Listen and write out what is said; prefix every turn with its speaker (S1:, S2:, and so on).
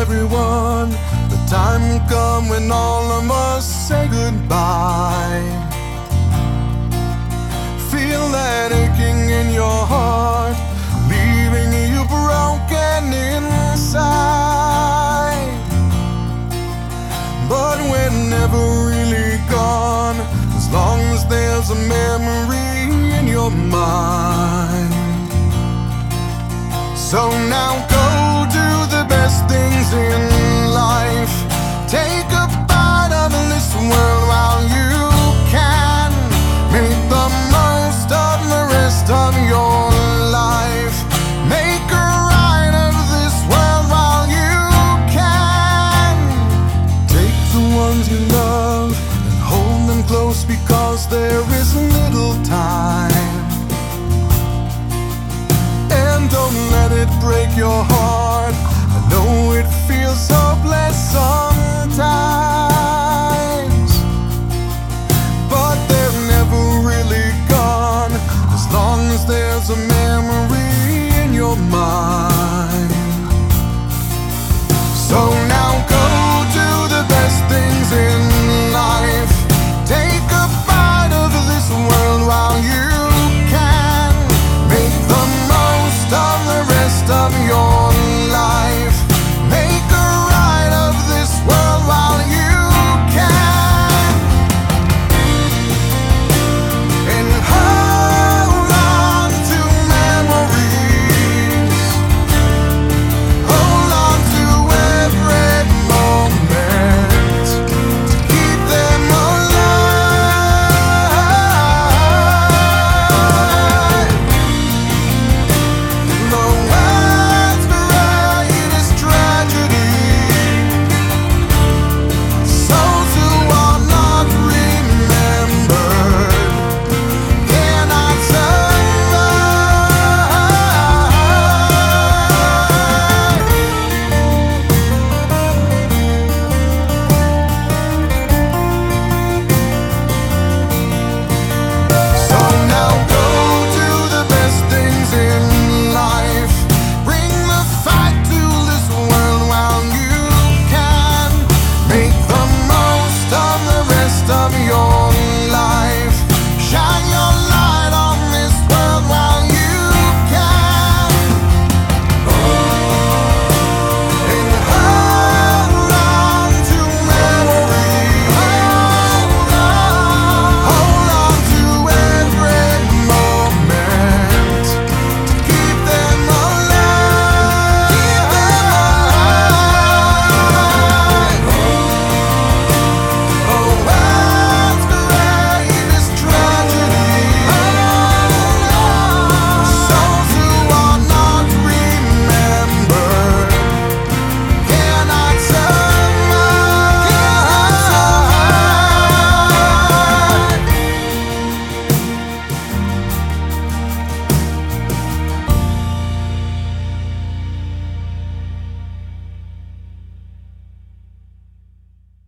S1: everyone. The time will come when all of us say goodbye. Feel that aching in your heart, leaving you broken inside. But we're never really gone, as long as there's a memory in your mind. So now go do the best things in life. Take a bite of this world while you can. Make the most of the rest of your life. Make a ride of this world while you can. Take the ones you love and hold them close, because there is little time. And don't let it break your heart. I know it feels hopeless sometimes.